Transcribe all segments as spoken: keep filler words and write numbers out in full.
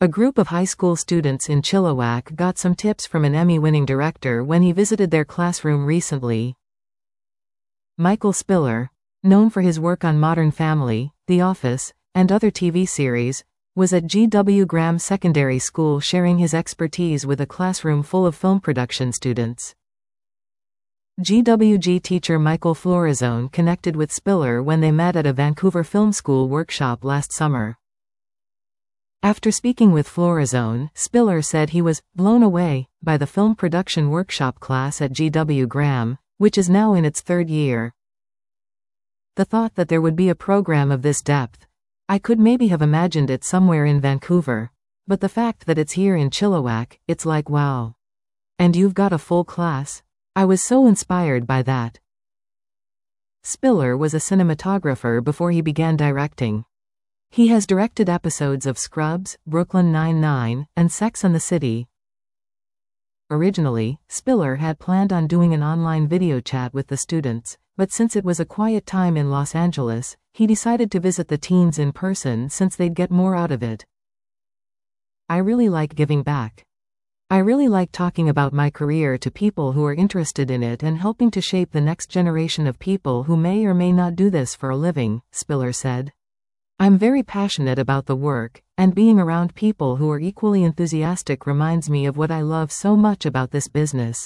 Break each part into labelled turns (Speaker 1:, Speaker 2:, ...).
Speaker 1: A group of high school students in Chilliwack got some tips from an Emmy-winning director when he visited their classroom recently. Michael Spiller, known for his work on Modern Family, The Office, and other T V series, was at G W Graham Secondary School sharing his expertise with a classroom full of film production students. G W G teacher Michael Florizone connected with Spiller when they met at a Vancouver Film School workshop last summer. After speaking with Florizone, Spiller said he was blown away by the film production workshop class at G W Graham, which is now in its third year. The thought that there would be a program of this depth, I could maybe have imagined it somewhere in Vancouver, but the fact that it's here in Chilliwack, it's like wow. And you've got a full class? I was so inspired by that. Spiller was a cinematographer before he began directing. He has directed episodes of Scrubs, Brooklyn Nine-Nine, and Sex and the City. Originally, Spiller had planned on doing an online video chat with the students, but since it was a quiet time in Los Angeles, he decided to visit the teens in person since they'd get more out of it. I really like giving back. I really like talking about my career to people who are interested in it and helping to shape the next generation of people who may or may not do this for a living, Spiller said. I'm very passionate about the work, and being around people who are equally enthusiastic reminds me of what I love so much about this business.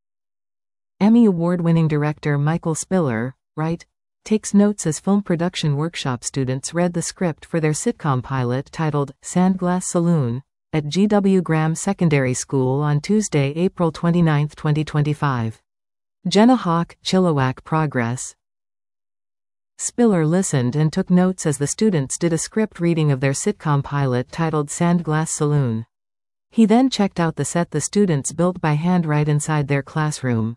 Speaker 1: Emmy Award-winning director Michael Spiller, right, takes notes as film production workshop students read the script for their sitcom pilot titled Sandglass Saloon at G W Graham Secondary School on Tuesday, April twenty-ninth, twenty twenty-five. Jenna Hawk, Chilliwack Progress. Spiller listened and took notes as the students did a script reading of their sitcom pilot titled Sandglass Saloon. He then checked out the set the students built by hand right inside their classroom.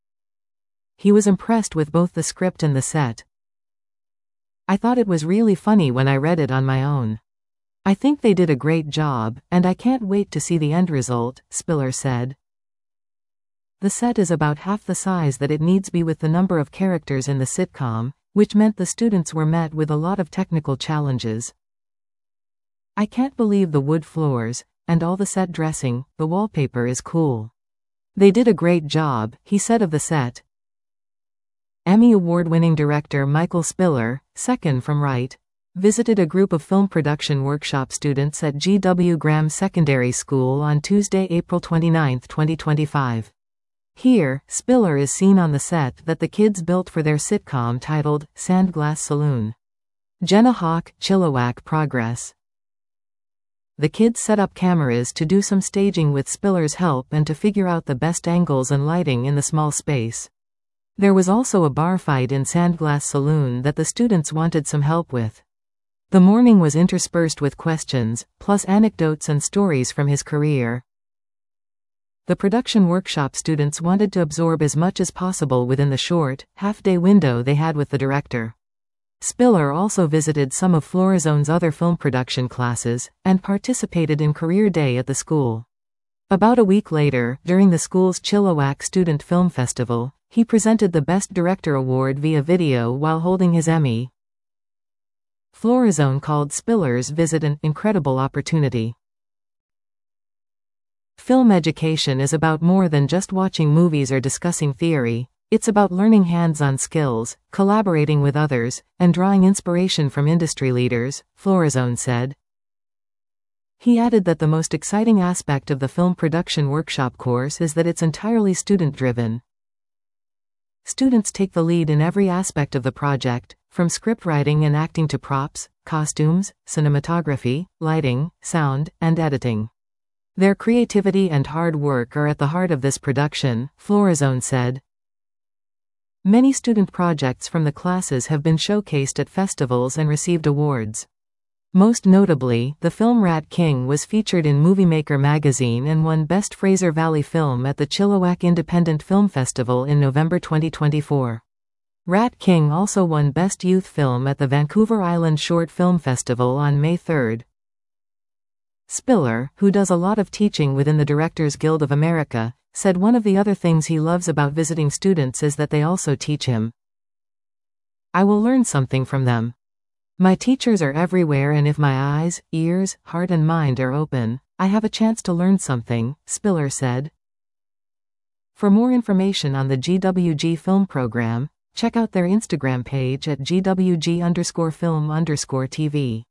Speaker 1: He was impressed with both the script and the set. I thought it was really funny when I read it on my own. I think they did a great job, and I can't wait to see the end result, Spiller said. The set is about half the size that it needs be with the number of characters in the sitcom, which meant the students were met with a lot of technical challenges. I can't believe the wood floors, and all the set dressing, the wallpaper is cool. They did a great job, he said of the set. Emmy Award-winning director Michael Spiller, second from right, visited a group of film production workshop students at G W Graham Secondary School on Tuesday, April twenty-ninth, twenty twenty-five. Here, Spiller is seen on the set that the kids built for their sitcom titled Sandglass Saloon. Jenna Hawk, Chilliwack Progress. The kids set up cameras to do some staging with Spiller's help and to figure out the best angles and lighting in the small space. There was also a bar fight in Sandglass Saloon that the students wanted some help with. The morning was interspersed with questions, plus anecdotes and stories from his career. The production workshop students wanted to absorb as much as possible within the short, half-day window they had with the director. Spiller also visited some of Florizone's other film production classes, and participated in Career Day at the school. About a week later, during the school's Chilliwack Student Film Festival, he presented the Best Director Award via video while holding his Emmy. Florizone called Spiller's visit an incredible opportunity. Film education is about more than just watching movies or discussing theory. It's about learning hands-on skills, collaborating with others, and drawing inspiration from industry leaders, Florizone said. He added that the most exciting aspect of the film production workshop course is that it's entirely student-driven. Students take the lead in every aspect of the project, from script writing and acting to props, costumes, cinematography, lighting, sound, and editing. Their creativity and hard work are at the heart of this production, Florizone said. Many student projects from the classes have been showcased at festivals and received awards. Most notably, the film Rat King was featured in Movie Maker magazine and won Best Fraser Valley Film at the Chilliwack Independent Film Festival in November twenty twenty-four. Rat King also won Best Youth Film at the Vancouver Island Short Film Festival on May third. Spiller, who does a lot of teaching within the Directors Guild of America, said one of the other things he loves about visiting students is that they also teach him. I will learn something from them. My teachers are everywhere, and if my eyes, ears, heart and mind are open, I have a chance to learn something, Spiller said. For more information on the G W G film program, check out their Instagram page at G W G underscore film underscore T V.